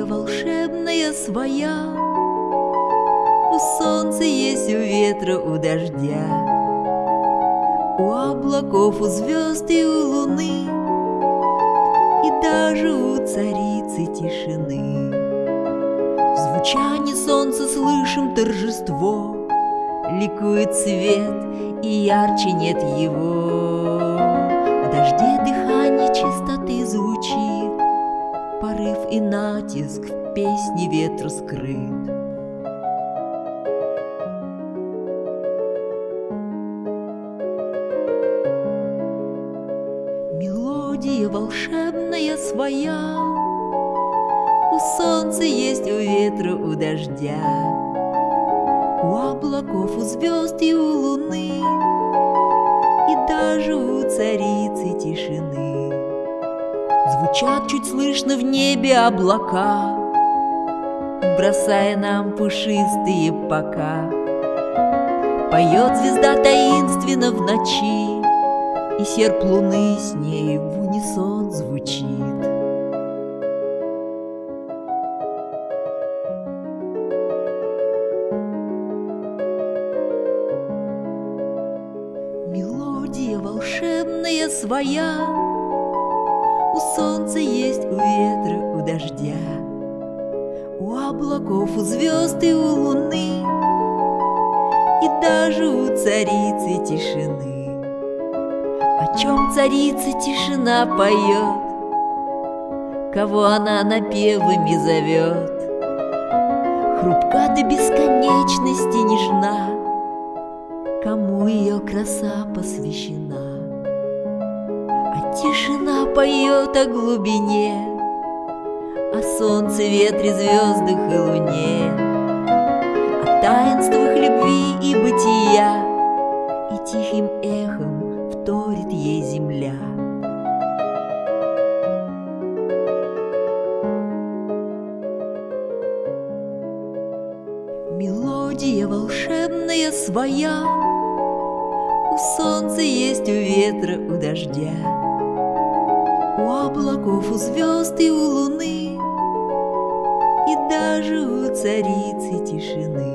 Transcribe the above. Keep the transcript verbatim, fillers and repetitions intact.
Мелодия волшебная своя, у солнца есть, у ветра, у дождя, у облаков, у звезд и у луны, и даже у царицы тишины. В звучании солнца слышим торжество, ликует свет, и ярче нет его. В дожде дыхание чистоты звучит, порыв и натиск в песне ветра скрыт. Мелодия волшебная своя, у солнца есть, у ветра, у дождя, у облаков, у звезд и у луны, и даже у царицы тишины. Звучат чуть слышно в небе облака, бросая нам пушистые пока. Поет звезда таинственно в ночи, и серп луны с ней в унисон звучит. Мелодия волшебная своя, у солнца есть, у ветра, у дождя, у облаков, у звезд и у луны, и даже у царицы тишины. О чем царица тишина поет, кого она напевами зовет? Хрупка до бесконечности нежна, кому ее краса посвящена. А тишина поет о глубине, о солнце, ветре, звездах и луне, о таинствах любви и бытия, и тихим эхом вторит ей земля. Мелодия волшебная своя, у солнца есть, у ветра, у дождя, у облаков, у звезд и у луны, и даже у царицы тишины.